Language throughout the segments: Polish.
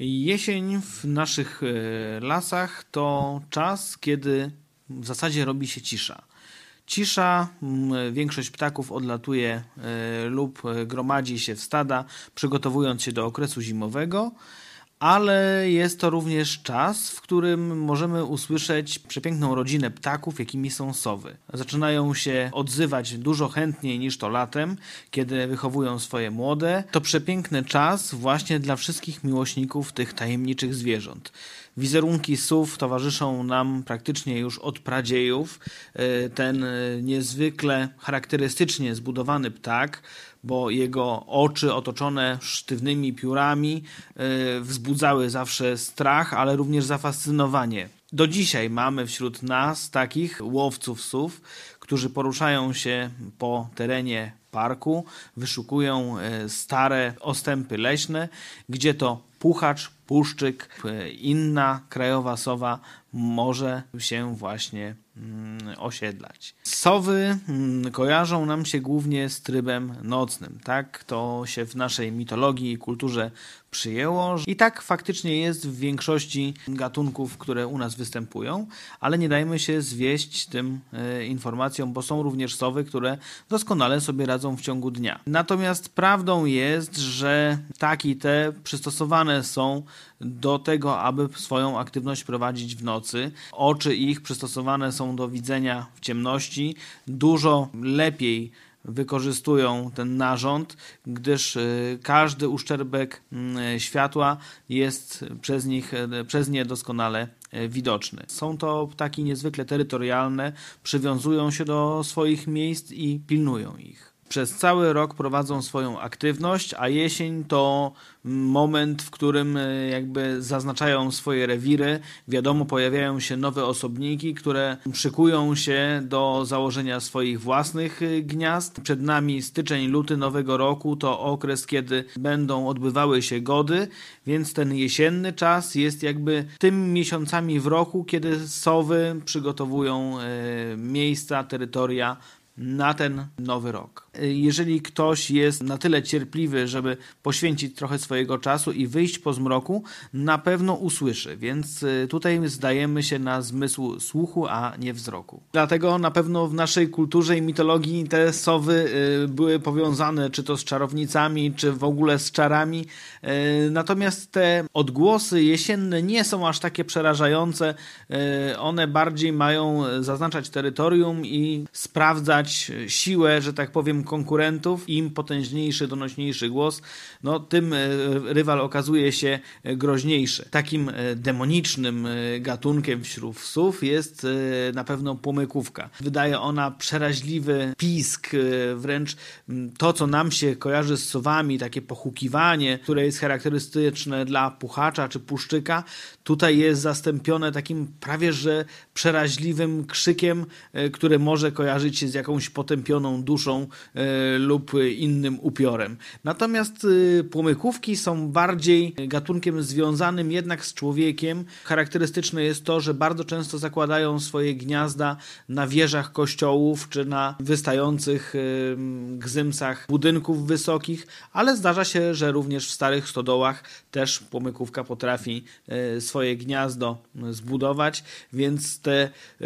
Jesień w naszych lasach to czas, kiedy w zasadzie robi się cisza. Cisza, większość ptaków odlatuje lub gromadzi się w stada, przygotowując się do okresu zimowego, ale jest to również czas, w którym możemy usłyszeć przepiękną rodzinę ptaków, jakimi są sowy. Zaczynają się odzywać dużo chętniej niż to latem, kiedy wychowują swoje młode. To przepiękny czas właśnie dla wszystkich miłośników tych tajemniczych zwierząt. Wizerunki sów towarzyszą nam praktycznie już od pradziejów. Ten niezwykle charakterystycznie zbudowany ptak, bo jego oczy otoczone sztywnymi piórami wzbudzały zawsze strach, ale również zafascynowanie. Do dzisiaj mamy wśród nas takich łowców sów, którzy poruszają się po terenie parku, wyszukują stare ostępy leśne, gdzie to puchacz, puszczyk, inna krajowa sowa może się właśnie osiedlać. Sowy kojarzą nam się głównie z trybem nocnym. Tak to się w naszej mitologii i kulturze przyjęło. I tak faktycznie jest w większości gatunków, które u nas występują, ale nie dajmy się zwieść tym informacjom, bo są również sowy, które doskonale sobie radzą w ciągu dnia. Natomiast prawdą jest, że ptaki te przystosowane są do tego, aby swoją aktywność prowadzić w nocy. Oczy ich przystosowane są do widzenia w ciemności. Dużo lepiej wykorzystują ten narząd, gdyż każdy uszczerbek światła jest przez nie doskonale widoczny. Są to ptaki niezwykle terytorialne, przywiązują się do swoich miejsc i pilnują ich. Przez cały rok prowadzą swoją aktywność, a jesień to moment, w którym jakby zaznaczają swoje rewiry. Wiadomo, pojawiają się nowe osobniki, które szykują się do założenia swoich własnych gniazd. Przed nami styczeń, luty nowego roku to okres, kiedy będą odbywały się gody, więc ten jesienny czas jest jakby tymi miesiącami w roku, kiedy sowy przygotowują miejsca, terytoria na ten nowy rok. Jeżeli ktoś jest na tyle cierpliwy, żeby poświęcić trochę swojego czasu i wyjść po zmroku, na pewno usłyszy, więc tutaj zdajemy się na zmysł słuchu, a nie wzroku. Dlatego na pewno w naszej kulturze i mitologii te sowy były powiązane czy to z czarownicami, czy w ogóle z czarami. Natomiast te odgłosy jesienne nie są aż takie przerażające. One bardziej mają zaznaczać terytorium i sprawdzać siłę, że tak powiem, konkurentów. Im potężniejszy, donośniejszy głos, no tym rywal okazuje się groźniejszy. Takim demonicznym gatunkiem wśród psów jest na pewno płomykówka. Wydaje ona przeraźliwy pisk, wręcz to, co nam się kojarzy z sowami, takie pochukiwanie, które jest charakterystyczne dla puchacza czy puszczyka, tutaj jest zastąpione takim prawie że przeraźliwym krzykiem, które może kojarzyć się z jakąś potępioną duszą lub innym upiorem. Natomiast płomykówki są bardziej gatunkiem związanym jednak z człowiekiem. Charakterystyczne jest to, że bardzo często zakładają swoje gniazda na wieżach kościołów czy na wystających gzymsach budynków wysokich, ale zdarza się, że również w starych stodołach też płomykówka potrafi swoje gniazdo zbudować, więc te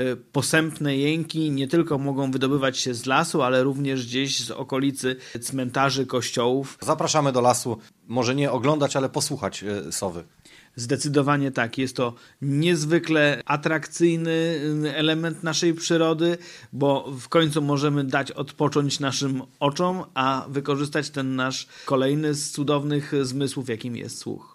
posępne jęki nie tylko mogą wydobywać się z lasu, ale również gdzieś z okolicy cmentarzy, kościołów. Zapraszamy do lasu, może nie oglądać, ale posłuchać sowy. Zdecydowanie tak. Jest to niezwykle atrakcyjny element naszej przyrody, bo w końcu możemy dać odpocząć naszym oczom, a wykorzystać ten nasz kolejny z cudownych zmysłów, jakim jest słuch.